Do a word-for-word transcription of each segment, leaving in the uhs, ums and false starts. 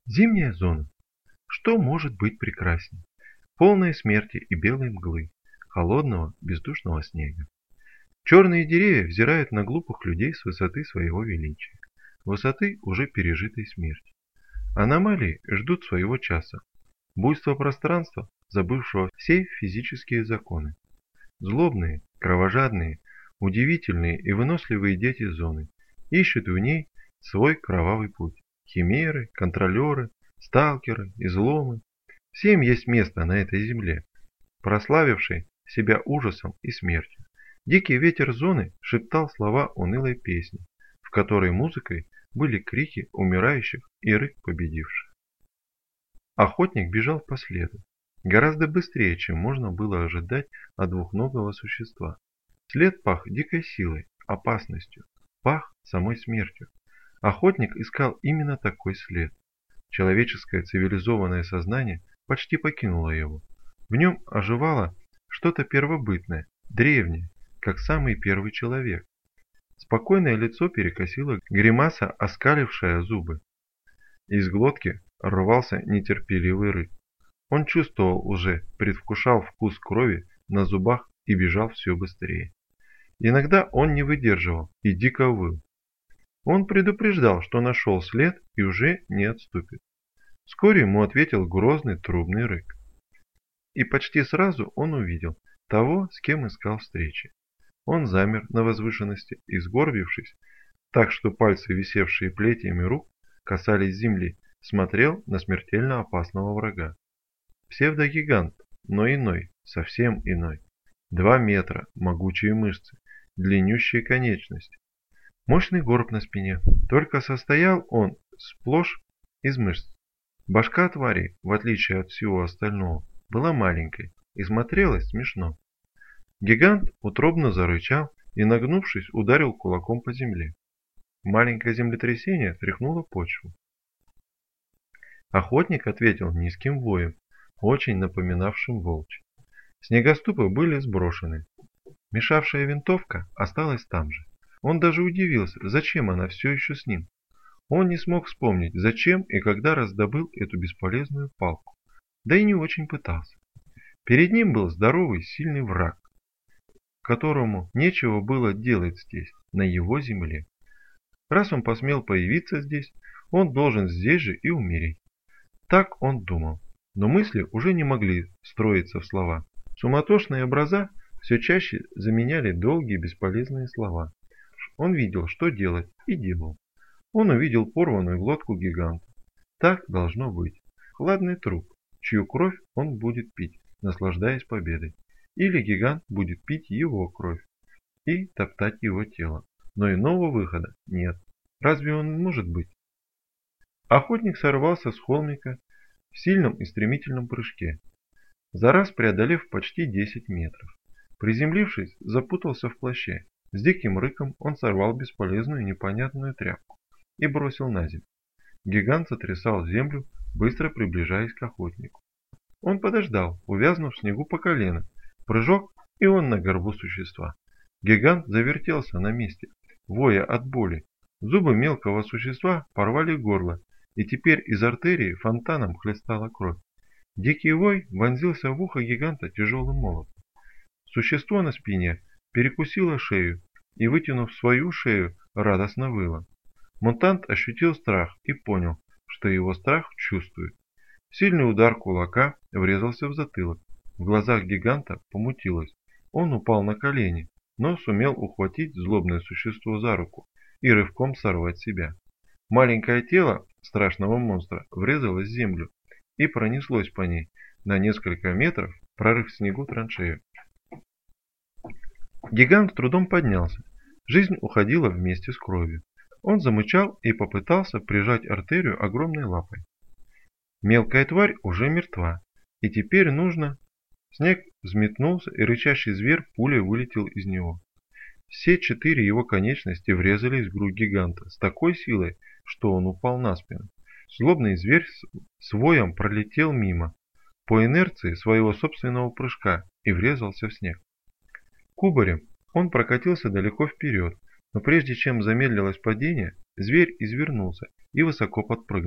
Зимняя зона. Что может быть прекрасней? Полной смерти и белой мглы, холодного бездушного снега. Черные деревья взирают на глупых людей с высоты своего величия, высоты уже пережитой смерти. Аномалии ждут своего часа, буйство пространства, забывшего все физические законы. Злобные, кровожадные, удивительные и выносливые дети зоны ищут в ней свой кровавый путь. Химеры, контролеры, сталкеры, изломы. Всем есть место на этой земле, прославившей себя ужасом и смертью. Дикий ветер зоны шептал слова унылой песни, в которой музыкой были крики умирающих и рык победивших. Охотник бежал по следу, гораздо быстрее, чем можно было ожидать от двухногого существа. След пах дикой силой, опасностью, пах самой смертью. Охотник искал именно такой след. Человеческое цивилизованное сознание почти покинуло его. В нем оживало что-то первобытное, древнее, как самый первый человек. Спокойное лицо перекосило гримаса, оскалившая зубы. Из глотки рвался нетерпеливый рык. Он чувствовал уже, предвкушал вкус крови на зубах и бежал все быстрее. Иногда он не выдерживал и дико выл. Он предупреждал, что нашел след и уже не отступит. Вскоре ему ответил грозный трубный рык. И почти сразу он увидел того, с кем искал встречи. Он замер на возвышенности и, сгорбившись, так что пальцы, висевшие плетьями рук, касались земли, смотрел на смертельно опасного врага. Псевдогигант, но иной, совсем иной. Два метра, могучие мышцы, длиннющие конечности. Мощный горб на спине, только состоял он сплошь из мышц. Башка твари, в отличие от всего остального, была маленькой и смотрелась смешно. Гигант утробно зарычал и, нагнувшись, ударил кулаком по земле. Маленькое землетрясение тряхнуло почву. Охотник ответил низким воем, очень напоминавшим волчий. Снегоступы были сброшены. Мешавшая винтовка осталась там же. Он даже удивился, зачем она все еще с ним. Он не смог вспомнить, зачем и когда раздобыл эту бесполезную палку. Да и не очень пытался. Перед ним был здоровый, сильный враг, которому нечего было делать здесь, на его земле. Раз он посмел появиться здесь, он должен здесь же и умереть. Так он думал, но мысли уже не могли строиться в слова. Суматошные образа все чаще заменяли долгие бесполезные слова. Он видел, что делать, и делал. Он увидел порванную глотку гиганта. Так должно быть. Хладный труп, чью кровь он будет пить, наслаждаясь победой. Или гигант будет пить его кровь и топтать его тело. Но иного выхода нет. Разве он может быть? Охотник сорвался с холмика в сильном и стремительном прыжке, за раз преодолев почти десять метров. Приземлившись, запутался в плаще. С диким рыком он сорвал бесполезную непонятную тряпку и бросил на землю. Гигант сотрясал землю, быстро приближаясь к охотнику. Он подождал, увязнув в снегу по колено. Прыжок, и он на горбу существа. Гигант завертелся на месте, воя от боли. Зубы мелкого существа порвали горло, и теперь из артерии фонтаном хлестала кровь. Дикий вой вонзился в ухо гиганта тяжелым молотом. Существо на спине перекусило шею и, вытянув свою шею, радостно выло. Мутант ощутил страх и понял, что его страх чувствует. Сильный удар кулака врезался в затылок. В глазах гиганта помутилось. Он упал на колени, но сумел ухватить злобное существо за руку и рывком сорвать себя. Маленькое тело страшного монстра врезалось в землю и пронеслось по ней на несколько метров, прорыв в снегу траншею. Гигант с трудом поднялся. Жизнь уходила вместе с кровью. Он замычал и попытался прижать артерию огромной лапой. Мелкая тварь уже мертва, и теперь нужно... Снег взметнулся, и рычащий зверь пулей вылетел из него. Все четыре его конечности врезались в грудь гиганта с такой силой, что он упал на спину. Злобный зверь с воем пролетел мимо, по инерции своего собственного прыжка, и врезался в снег. Кубарем он прокатился далеко вперед, но прежде чем замедлилось падение, зверь извернулся и высоко подпрыгнул,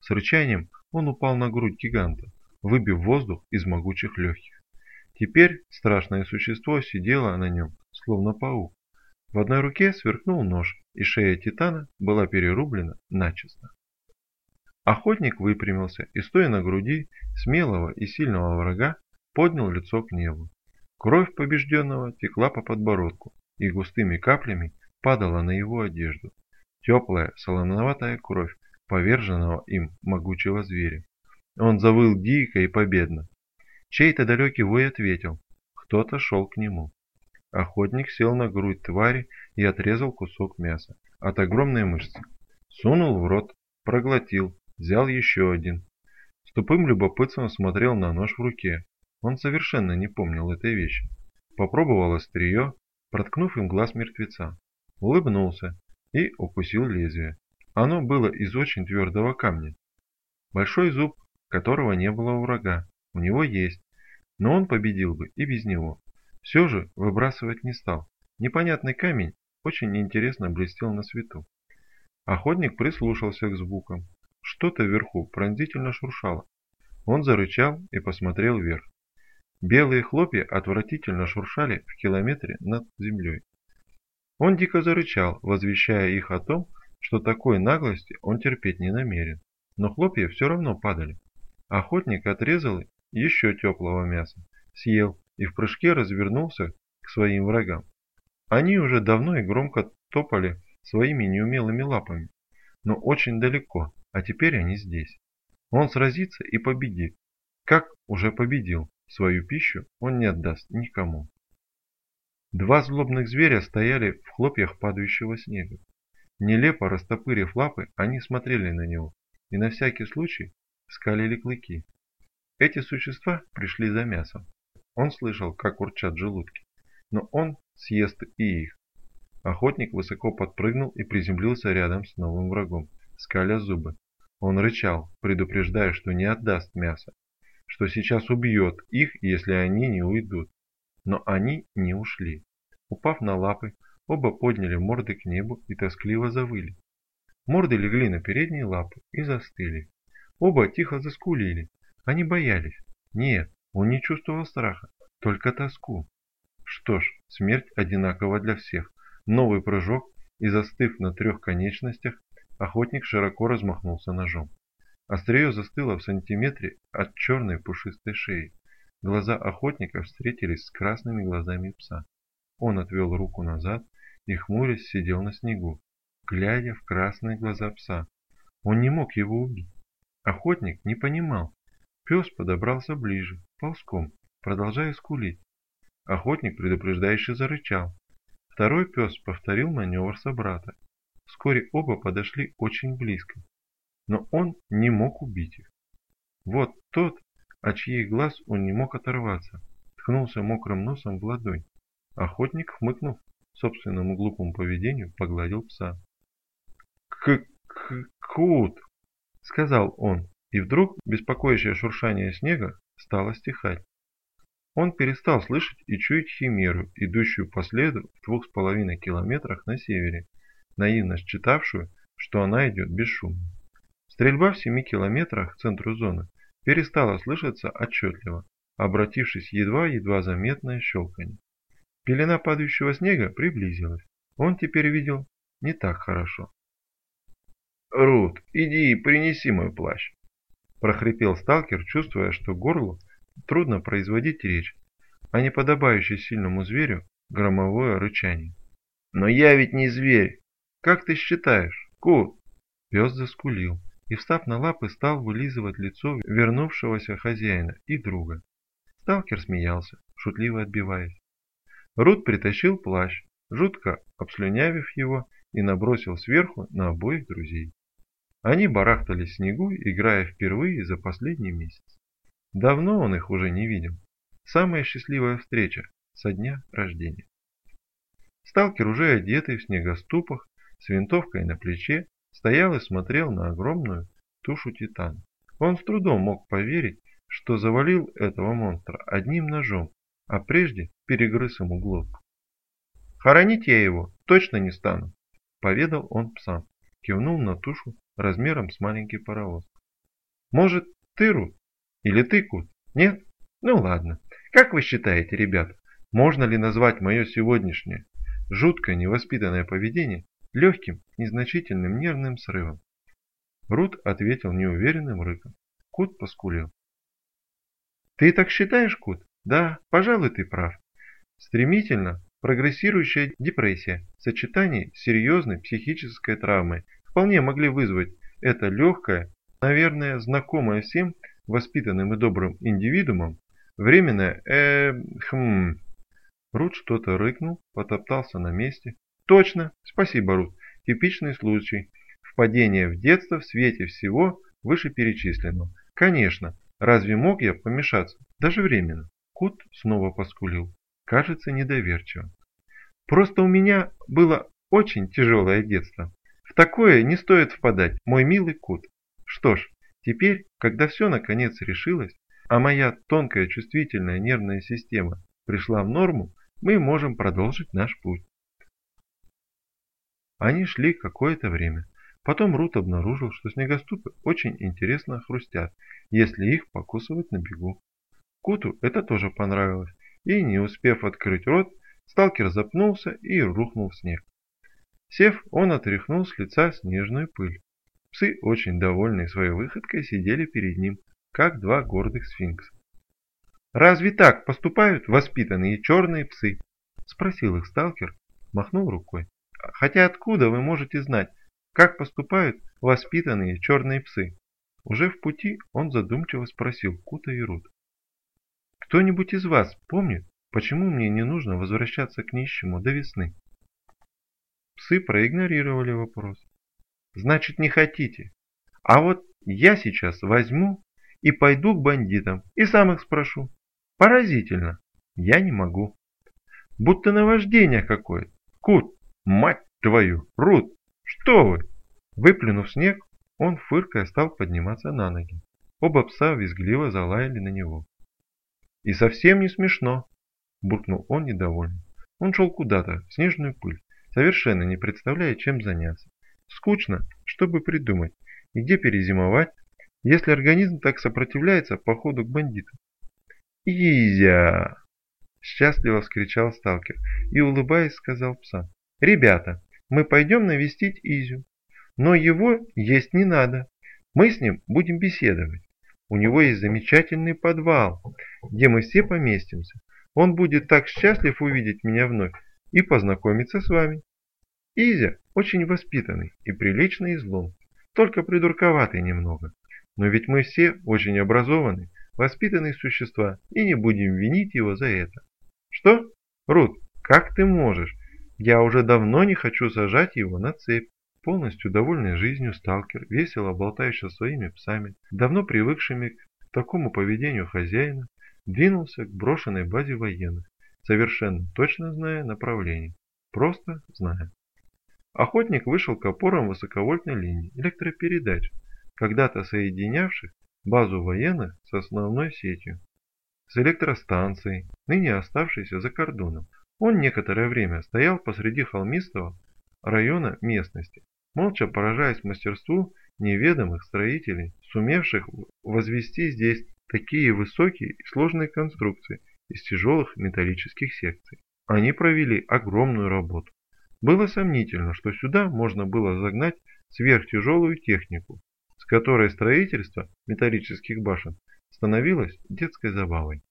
С рычанием он упал на грудь гиганта, выбив воздух из могучих легких. Теперь страшное существо сидело на нем, словно паук. В одной руке сверкнул нож, и шея титана была перерублена начисто. Охотник выпрямился и, стоя на груди смелого и сильного врага, поднял лицо к небу. Кровь побежденного текла по подбородку и густыми каплями падала на его одежду. Теплая, солоноватая кровь поверженного им могучего зверя. Он завыл дико и победно. Чей-то далекий вой ответил. Кто-то шел к нему. Охотник сел на грудь твари и отрезал кусок мяса от огромной мышцы. Сунул в рот, проглотил, взял еще один. С тупым любопытством смотрел на нож в руке. Он совершенно не помнил этой вещи. Попробовал острие, проткнув им глаз мертвеца. Улыбнулся и укусил лезвие. Оно было из очень твердого камня. Большой зуб, которого не было у врага, у него есть, но он победил бы и без него. Все же выбрасывать не стал. Непонятный камень очень интересно блестел на свету. Охотник прислушался к звукам. Что-то вверху пронзительно шуршало. Он зарычал и посмотрел вверх. Белые хлопья отвратительно шуршали в километре над землей. Он дико зарычал, возвещая их о том, что такой наглости он терпеть не намерен. Но хлопья все равно падали. Охотник отрезал еще теплого мяса, съел и в прыжке развернулся к своим врагам. Они уже давно и громко топали своими неумелыми лапами, но очень далеко, а теперь они здесь. Он сразится и победит. Как уже победил, свою пищу он не отдаст никому. Два злобных зверя стояли в хлопьях падающего снега. Нелепо растопырив лапы, они смотрели на него и на всякий случай скалили клыки. Эти существа пришли за мясом. Он слышал, как урчат желудки, но он съест и их. Охотник высоко подпрыгнул и приземлился рядом с новым врагом, скаля зубы. Он рычал, предупреждая, что не отдаст мясо, что сейчас убьет их, если они не уйдут. Но они не ушли. Упав на лапы, оба подняли морды к небу и тоскливо завыли. Морды легли на передние лапы и застыли. Оба тихо заскулили. Они боялись. Нет, он не чувствовал страха, только тоску. Что ж, смерть одинакова для всех. Новый прыжок, и застыв на трех конечностях, охотник широко размахнулся ножом. Острие застыло в сантиметре от черной пушистой шеи. Глаза охотника встретились с красными глазами пса. Он отвел руку назад и, хмурясь, сидел на снегу, глядя в красные глаза пса. Он не мог его убить. Охотник не понимал. Пес подобрался ближе, ползком, продолжая скулить. Охотник предупреждающе зарычал. Второй пес повторил маневр собрата. Вскоре оба подошли очень близко. Но он не мог убить их. Вот тот, от чьих глаз он не мог оторваться, ткнулся мокрым носом в ладонь. Охотник, хмыкнув собственному глупому поведению, погладил пса. «К-к-кут!» — сказал он, и вдруг беспокоящее шуршание снега стало стихать. Он перестал слышать и чуять химеру, идущую по следу в двух с половиной километрах на севере, наивно считавшую, что она идет бесшумно. Стрельба в семи километрах к центру зоны перестала слышаться отчетливо, обратившись в едва-едва заметное щелканье. Пелена падающего снега приблизилась. Он теперь видел не так хорошо. «Рут, иди и принеси мой плащ», – прохрипел сталкер, чувствуя, что горлу трудно производить речь, а не подобающее сильному зверю громовое рычание. «Но я ведь не зверь! Как ты считаешь, Кут?» Пес заскулил и, встав на лапы, стал вылизывать лицо вернувшегося хозяина и друга. Сталкер смеялся, шутливо отбиваясь. Рут притащил плащ, жутко обслюнявив его, и набросил сверху на обоих друзей. Они барахтались в снегу, играя впервые за последний месяц. Давно он их уже не видел. Самая счастливая встреча со дня рождения. Сталкер, уже одетый в снегоступах, с винтовкой на плече, стоял и смотрел на огромную тушу титана. Он с трудом мог поверить, что завалил этого монстра одним ножом, а прежде перегрыз ему глотку. «Хоронить я его точно не стану», — поведал он псам, кивнул на тушу размером с маленький паровоз. Может, ты, Рут? Или ты, Кут? Нет? Ну ладно. Как вы считаете, ребята, можно ли назвать мое сегодняшнее жуткое невоспитанное поведение легким, незначительным нервным срывом? Рут ответил неуверенным рыком. Кут поскулил. Ты так считаешь, Кут? Да, пожалуй, ты прав. Стремительно прогрессирующая депрессия в сочетании с серьезной психической травмой вполне могли вызвать это легкое, наверное, знакомое всем воспитанным и добрым индивидуумам временное э хм. Рут что-то рыкнул, потоптался на месте. Точно, спасибо, Рут. Типичный случай впадения в детство в свете всего вышеперечисленного. Конечно, разве мог я помешаться, даже временно? Кот снова поскулил, кажется, недоверчиво. Просто у меня было очень тяжелое детство. В такое не стоит впадать, мой милый кот. Что ж, теперь, когда все наконец решилось, а моя тонкая чувствительная нервная система пришла в норму, мы можем продолжить наш путь. Они шли какое-то время. Потом Рут обнаружил, что снегоступы очень интересно хрустят, если их покусывать на бегу. Куту это тоже понравилось, и, не успев открыть рот, сталкер запнулся и рухнул в снег. Сев, он отряхнул с лица снежную пыль. Псы, очень довольные своей выходкой, сидели перед ним, как два гордых сфинкса. «Разве так поступают воспитанные черные псы?» – спросил их сталкер, махнул рукой. «Хотя откуда вы можете знать, как поступают воспитанные черные псы?» Уже в пути он задумчиво спросил Кута и Рут. «Кто-нибудь из вас помнит, почему мне не нужно возвращаться к нищему до весны?» Псы проигнорировали вопрос. «Значит, не хотите? А вот я сейчас возьму и пойду к бандитам и сам их спрошу. Поразительно. Я не могу. Будто наваждение какое-то. Кут, мать твою, Рут, что вы?» Выплюнув снег, он, фыркая, стал подниматься на ноги. Оба пса визгливо залаяли на него. «И совсем не смешно», – буркнул он недовольно. Он шел куда-то, в снежную пыль, совершенно не представляя, чем заняться. Скучно, чтобы придумать, и где перезимовать, если организм так сопротивляется походу к бандитам. «Изя!» – счастливо вскричал сталкер и, улыбаясь, сказал псам. «Ребята, мы пойдем навестить Изю. Но его есть не надо. Мы с ним будем беседовать. У него есть замечательный подвал, где мы все поместимся. Он будет так счастлив увидеть меня вновь и познакомиться с вами. Изя очень воспитанный и приличный излом, только придурковатый немного. Но ведь мы все очень образованные, воспитанные существа и не будем винить его за это. Что? Рут, как ты можешь? Я уже давно не хочу сажать его на цепь». Полностью довольный жизнью сталкер, весело болтающий со своими псами, давно привыкшими к такому поведению хозяина, двинулся к брошенной базе военных, совершенно точно зная направление. Просто зная. Охотник вышел к опорам высоковольтной линии электропередач, когда-то соединявших базу военных с основной сетью, с электростанцией, ныне оставшейся за кордоном. Он некоторое время стоял посреди холмистого района местности, молча поражаясь мастерству неведомых строителей, сумевших возвести здесь такие высокие и сложные конструкции из тяжелых металлических секций. Они провели огромную работу. Было сомнительно, что сюда можно было загнать сверхтяжелую технику, с которой строительство металлических башен становилось детской забавой.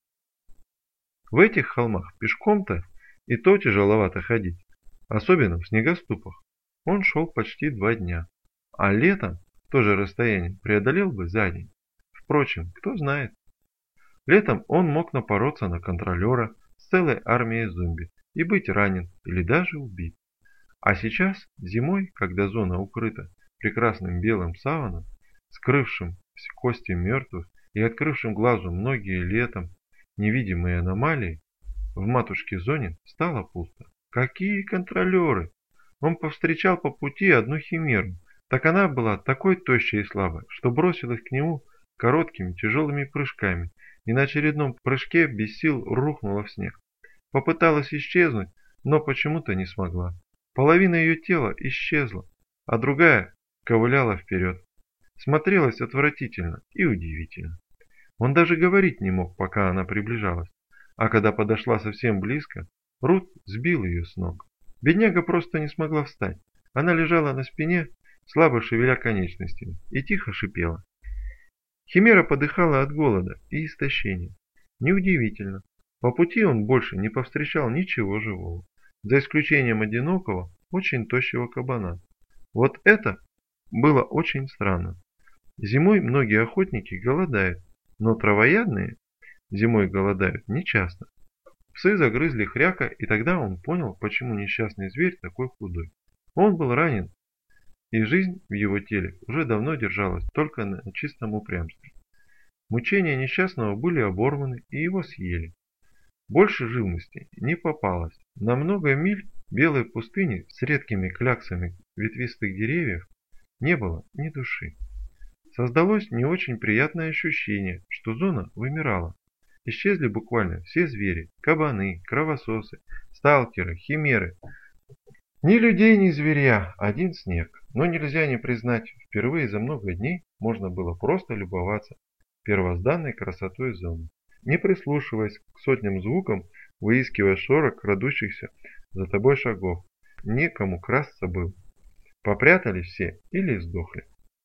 В этих холмах пешком-то и то тяжеловато ходить, особенно в снегоступах. Он шел почти два дня, а летом то же расстояние преодолел бы за день. Впрочем, кто знает. Летом он мог напороться на контролера с целой армией зомби и быть ранен или даже убит. А сейчас, зимой, когда зона укрыта прекрасным белым саваном, скрывшим все кости мертвых и открывшим глазу многие летом невидимые аномалии, в матушке зоне стало пусто. Какие контролеры! Он повстречал по пути одну химеру, так она была такой тощей и слабой, что бросилась к нему короткими тяжелыми прыжками и на очередном прыжке без сил рухнула в снег. Попыталась исчезнуть, но почему-то не смогла. Половина ее тела исчезла, а другая ковыляла вперед. смотрелась отвратительно и удивительно. Он даже говорить не мог, пока она приближалась, а когда подошла совсем близко, Рут сбил ее с ног. Бедняга просто не смогла встать. Она лежала на спине, слабо шевеля конечностями, и тихо шипела. Химера подыхала от голода и истощения. Неудивительно. По пути он больше не повстречал ничего живого, за исключением одинокого, очень тощего кабана. Вот это было очень странно. Зимой многие охотники голодают, но травоядные зимой голодают нечасто. Псы загрызли хряка, и тогда он понял, почему несчастный зверь такой худой. Он был ранен, и жизнь в его теле уже давно держалась только на чистом упрямстве. Мучения несчастного были оборваны, и его съели. Больше живности не попалось. На много миль белой пустыни с редкими кляксами ветвистых деревьев не было ни души. Создалось не очень приятное ощущение, что зона вымирала. Исчезли буквально все звери, кабаны, кровососы, сталкеры, химеры. Ни людей, ни зверя, один снег. Но нельзя не признать, впервые за много дней можно было просто любоваться первозданной красотой зоны, не прислушиваясь к сотням звукам, выискивая шорох крадущихся за тобой шагов. Некому красться было. Попрятались все или сдохли.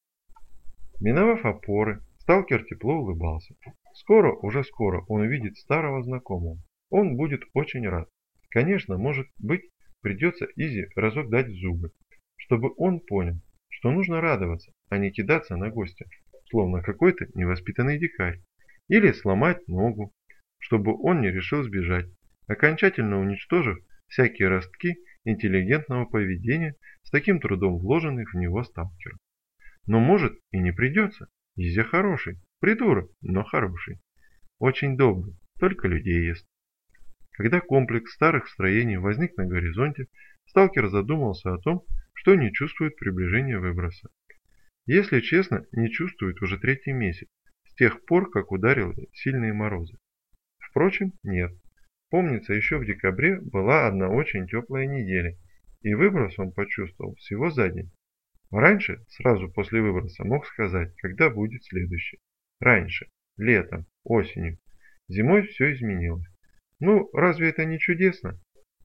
Миновав опоры, сталкер тепло улыбался. Скоро, уже скоро он увидит старого знакомого. Он будет очень рад. Конечно, может быть, придется Изи разок дать в зубы, чтобы он понял, что нужно радоваться, а не кидаться на гостя, словно какой-то невоспитанный дикарь. Или сломать ногу, чтобы он не решил сбежать, окончательно уничтожив всякие ростки интеллигентного поведения с таким трудом вложенных в него сталкером. Но может и не придется. Изя хороший, придурок, но хороший. Очень добрый, только людей ест. Когда комплекс старых строений возник на горизонте, сталкер задумался о том, что не чувствует приближения выброса. Если честно, не чувствует уже третий месяц, с тех пор, как ударили сильные морозы. Впрочем, нет. Помнится, еще в декабре была одна очень теплая неделя, и выброс он почувствовал всего за день. Раньше, сразу после выброса, мог сказать, когда будет следующий. Раньше, летом, осенью. Зимой все изменилось. Ну, разве это не чудесно?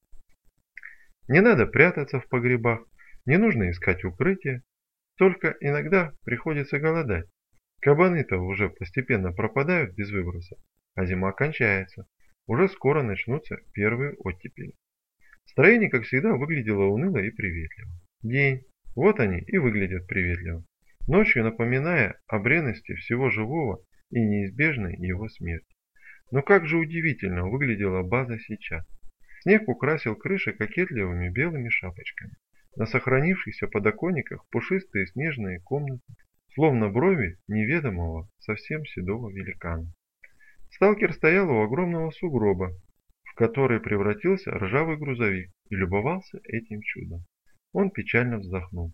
Не надо прятаться в погребах, не нужно искать укрытия. Только иногда приходится голодать. Кабаны-то уже постепенно пропадают без выброса, а зима кончается. Уже скоро начнутся первые оттепели. Строение, как всегда, выглядело уныло и приветливо. День. Вот они и выглядят приветливо. Ночью напоминая о бренности всего живого и неизбежной его смерти. Но как же удивительно выглядела база сейчас. Снег украсил крыши кокетливыми белыми шапочками. На сохранившихся подоконниках пушистые снежные комнаты, словно брови неведомого, совсем седого великана. Сталкер стоял у огромного сугроба, в который превратился ржавый грузовик, и любовался этим чудом. Он печально вздохнул.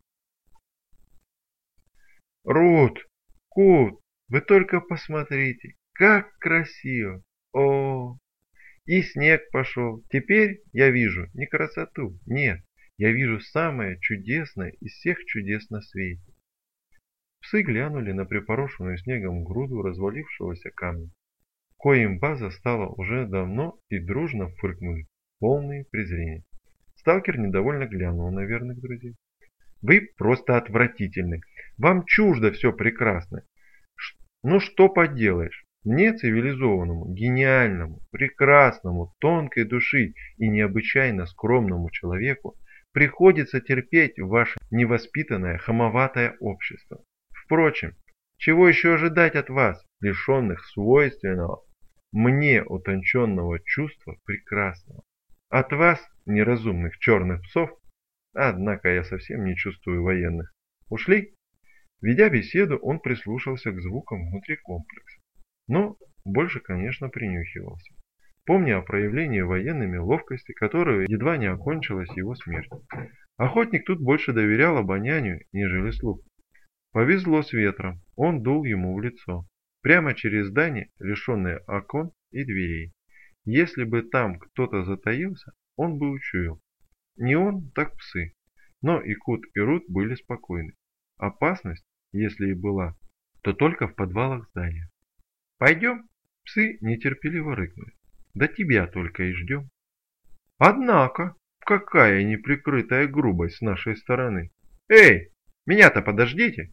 «Рут! Кут! Вы только посмотрите! Как красиво! О! И снег пошел! Теперь я вижу не красоту, нет, я вижу самое чудесное из всех чудес на свете!» Псы глянули на припорошенную снегом груду развалившегося камня, коим база стала уже давно, и дружно фыркнули, полные презрения. Сталкер недовольно глянул на верных друзей. «Вы просто отвратительны. Вам чуждо все прекрасное. Ну что поделаешь, мне, цивилизованному, гениальному, прекрасному, тонкой души и необычайно скромному человеку приходится терпеть ваше невоспитанное, хамоватое общество. Впрочем, чего еще ожидать от вас, лишенных свойственного мне утонченного чувства прекрасного? От вас, неразумных черных псов, однако я совсем не чувствую военных. Ушли?» Ведя беседу, он прислушался к звукам внутри комплекса. Но больше, конечно, принюхивался, помня о проявлении военными ловкости, которая едва не окончилась его смертью. Охотник тут больше доверял обонянию, нежели слуху. Повезло с ветром, он дул ему в лицо, прямо через здание, лишенное окон и дверей. Если бы там кто-то затаился, он бы учуял. Не он, так псы. Но и Кут, и Рут были спокойны. Опасность если и была, то только в подвалах здания. «Пойдем?» – псы нетерпеливо рыкнули. «Да тебя только и ждем». «Однако, какая неприкрытая грубость с нашей стороны! Эй, меня-то подождите!»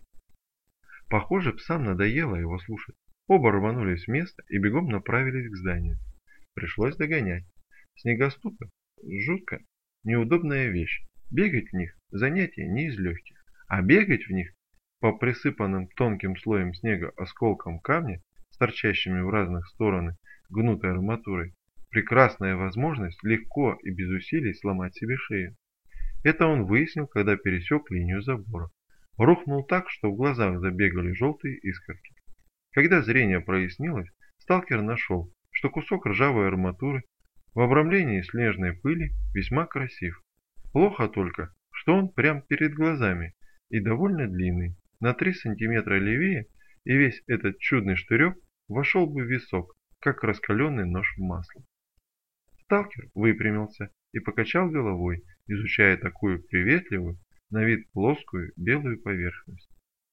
Похоже, псам надоело его слушать. Оба рванулись с места и бегом направились к зданию. Пришлось догонять. Снегоступы – жутко неудобная вещь. Бегать в них – занятие не из легких. А бегать в них по присыпанным тонким слоем снега осколкам камня с торчащими в разных стороны гнутой арматурой – прекрасная возможность легко и без усилий сломать себе шею. Это он выяснил, когда пересек линию забора. Рухнул так, что в глазах забегали желтые искорки. Когда зрение прояснилось, сталкер нашел, что кусок ржавой арматуры в обрамлении снежной пыли весьма красив. Плохо только, что он прямо перед глазами и довольно длинный, на три сантиметра левее, и весь этот чудный штырек вошел бы в висок, как раскаленный нож в масло. Сталкер выпрямился и покачал головой, изучая такую приветливую, на вид плоскую белую поверхность.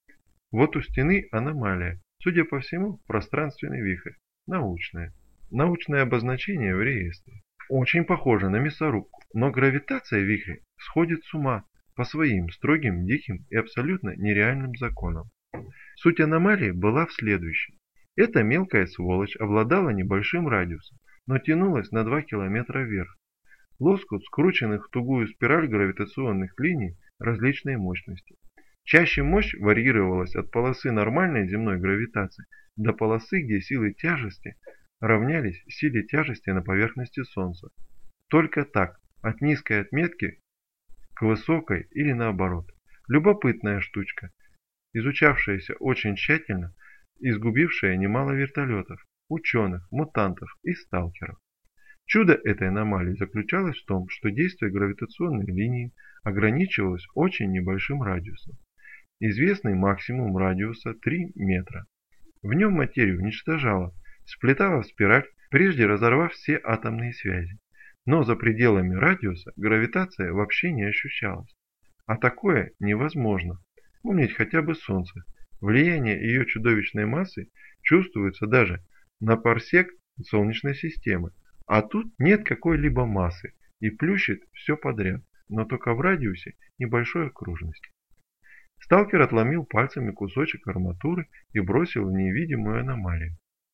Вот у стены аномалия, судя по всему, пространственный вихрь, научное. Научное обозначение в реестре. Очень похоже на мясорубку, но гравитация вихря сходит с ума по своим строгим, диким и абсолютно нереальным законам. Суть аномалии была в следующем. Эта мелкая сволочь обладала небольшим радиусом, но тянулась на два километра вверх. Лоскут скрученных в тугую спираль гравитационных линий различной мощности. Чаще мощь варьировалась от полосы нормальной земной гравитации до полосы, где силы тяжести равнялись силе тяжести на поверхности Солнца. Только так, от низкой отметки к высокой или наоборот. Любопытная штучка, изучавшаяся очень тщательно и сгубившая немало вертолетов, ученых, мутантов и сталкеров. Чудо этой аномалии заключалось в том, что действие гравитационной линии ограничивалось очень небольшим радиусом. Известный максимум радиуса три метра. В нем материю уничтожала, сплетала в спираль, прежде разорвав все атомные связи. Но за пределами радиуса гравитация вообще не ощущалась. А такое невозможно. Помнить хотя бы Солнце. Влияние ее чудовищной массы чувствуется даже на парсек Солнечной системы. А тут нет какой-либо массы и плющит все подряд, но только в радиусе небольшой окружности. Сталкер отломил пальцами кусочек арматуры и бросил в невидимую аномалию.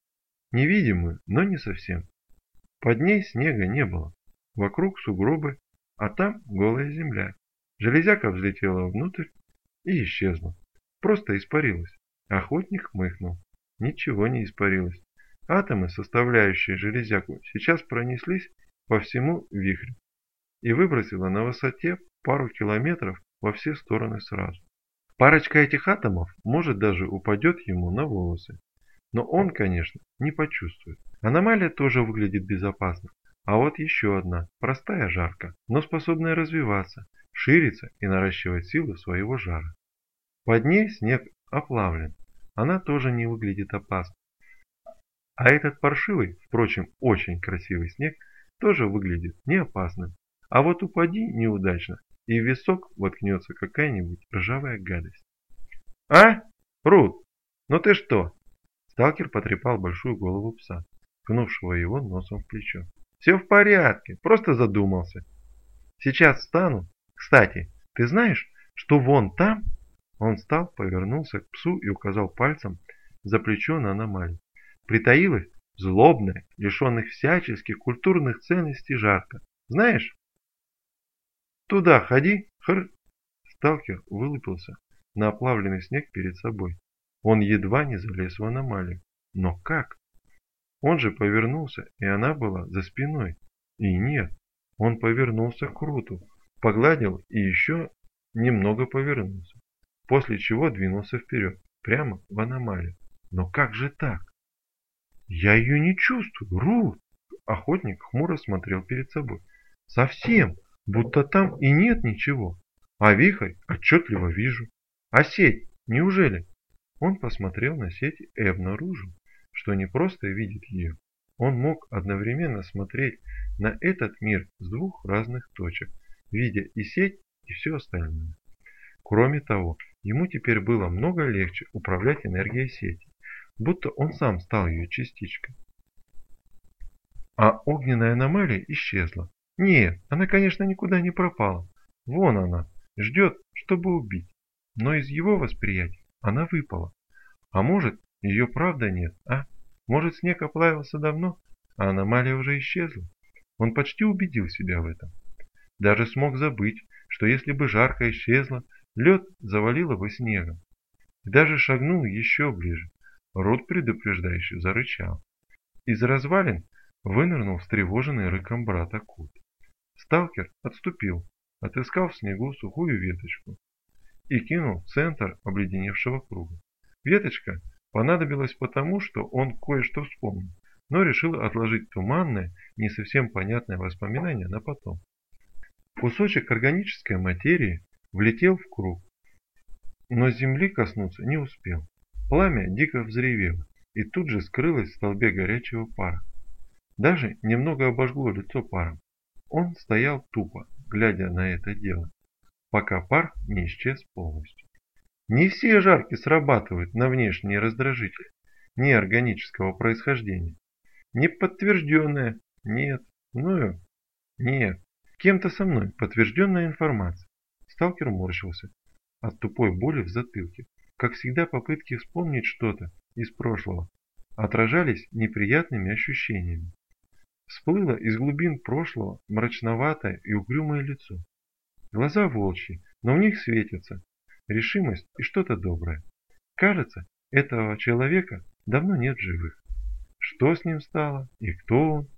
Невидимую, но не совсем. Под ней снега не было. Вокруг сугробы, а там голая земля. Железяка взлетела внутрь и исчезла. Просто испарилась. Охотник хмыкнул. Ничего не испарилось. Атомы, составляющие железяку, сейчас пронеслись по всему вихрю и выбросило на высоте пару километров во все стороны сразу. Парочка этих атомов, может, даже упадет ему на волосы. Но он, конечно, не почувствует. Аномалия тоже выглядит безопасно. А вот еще одна, простая жарка, но способная развиваться, шириться и наращивать силу своего жара. Под ней снег оплавлен. Она тоже не выглядит опасно. А этот паршивый, впрочем, очень красивый снег тоже выглядит не опасным. А вот упади неудачно, и в висок воткнется какая-нибудь ржавая гадость. «А? Рут, ну ты что?» Сталкер потрепал большую голову пса, ткнувшего его носом в плечо. «Все в порядке, просто задумался. Сейчас встану. Кстати, ты знаешь, что вон там...» Он встал, повернулся к псу и указал пальцем за плечо на аномалию. Притаилась злобная, лишенных всяческих культурных ценностей жарко. Знаешь? Туда ходи, хр. Сталкер вылупился на оплавленный снег перед собой. Он едва не залез в аномалию. Но как? Он же повернулся, и она была за спиной. И нет, он повернулся к Руту, погладил и еще немного повернулся. После чего двинулся вперед, прямо в аномалию. Но как же так? Я ее не чувствую, Рут. Охотник хмуро смотрел перед собой. Совсем, будто там и нет ничего. А вихрь отчетливо вижу. А сеть, неужели? Он посмотрел на сеть и обнаружил, что не просто видит ее. Он мог одновременно смотреть на этот мир с двух разных точек, видя и сеть, и все остальное. Кроме того, Ему теперь было много легче управлять энергией сети, будто он сам стал ее частичкой. А огненная аномалия исчезла. Нет, она, конечно, никуда не пропала. Вон она, ждет, чтобы убить. Но из его восприятия она выпала. А может, ее правда нет, а? Может, снег оплавился давно, а аномалия уже исчезла? Он почти убедил себя в этом. Даже смог забыть, что если бы жарко исчезла, лед завалило бы снегом. И даже шагнул еще ближе. Рот предупреждающе зарычал. Из развалин вынырнул встревоженный рыком брата Кут. Сталкер отступил, отыскал в снегу сухую веточку и кинул в центр обледеневшего круга. Веточка понадобилась потому, что он кое-что вспомнил, но решил отложить туманное, не совсем понятное воспоминание на потом. Кусочек органической материи влетел в круг, но земли коснуться не успел. Пламя дико взревело и тут же скрылось в столбе горячего пара. Даже немного обожгло лицо паром. Он стоял тупо, глядя на это дело, пока пар не исчез полностью. Не все жарки срабатывают на внешние раздражители неорганического происхождения. Неподтвержденная, нет, мною, нет, кем-то со мной подтвержденная информация. Сталкер морщился от тупой боли в затылке. Как всегда, попытки вспомнить что-то из прошлого отражались неприятными ощущениями. Всплыло из глубин прошлого мрачноватое и угрюмое лицо. Глаза волчьи, но в них светится решимость и что-то доброе. Кажется, этого человека давно нет в живых. Что с ним стало и кто он?